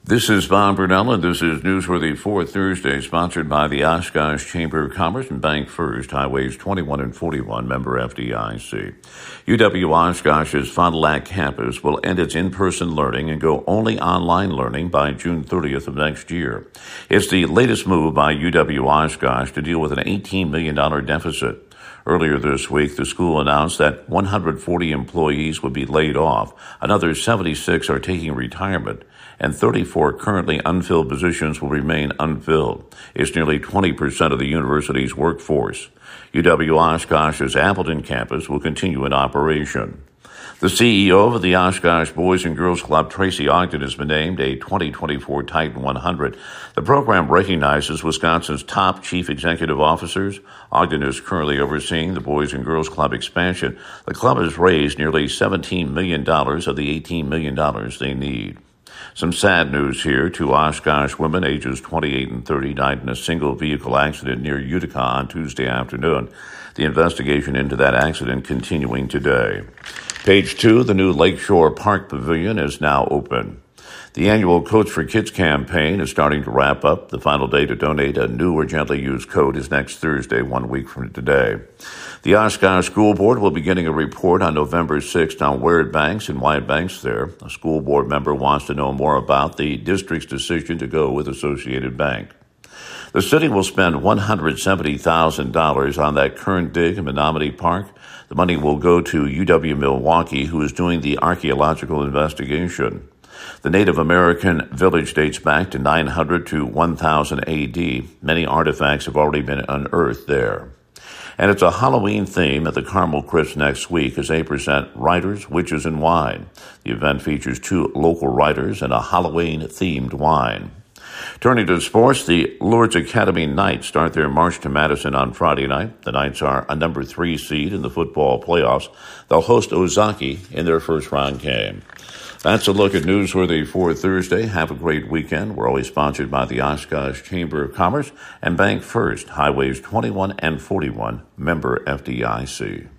This is Bob Brunell, and this is Newsworthy for Thursday, sponsored by the Oshkosh Chamber of Commerce and Bank First, Highways 21 and 41, member FDIC. UW Oshkosh's Fond du Lac campus will end its in-person learning and go only online learning by June 30th of next year. It's the latest move by UW Oshkosh to deal with an $18 million deficit. Earlier this week, the school announced that 140 employees would be laid off, another 76 are taking retirement, and 34 currently unfilled positions will remain unfilled. It's nearly 20% of the university's workforce. UW Oshkosh's Appleton campus will continue in operation. The CEO of the Oshkosh Boys and Girls Club, Tracy Ogden, has been named a 2024 Titan 100. The program recognizes Wisconsin's top chief executive officers. Ogden is currently overseeing the Boys and Girls Club expansion. The club has raised nearly $17 million of the $18 million they need. Some sad news here. Two Oshkosh women, ages 28 and 30, died in a single-vehicle accident near Utica on Tuesday afternoon. The investigation into that accident continuing today. Page 2, the new Lakeshore Park Pavilion is now open. The annual Coats for Kids campaign is starting to wrap up. The final day to donate a new or gently used coat is next Thursday, 1 week from today. The Oshkosh School Board will be getting a report on November 6th on where it banks and why it banks there. A school board member wants to know more about the district's decision to go with Associated Bank. The city will spend $170,000 on that current dig in Menominee Park. The money will go to UW-Milwaukee, who is doing the archaeological investigation. The Native American village dates back to 900 to 1000 AD. Many artifacts have already been unearthed there. And it's a Halloween theme at the Carmel Crypts next week as they present Writers, Witches, and Wine. The event features 2 local writers and a Halloween-themed wine. Turning to sports, the Lourdes Academy Knights start their march to Madison on Friday night. The Knights are a number 3 seed in the football playoffs. They'll host Ozaki in their first-round game. That's a look at Newsworthy for Thursday. Have a great weekend. We're always sponsored by the Oshkosh Chamber of Commerce and Bank First, Highways 21 and 41, member FDIC.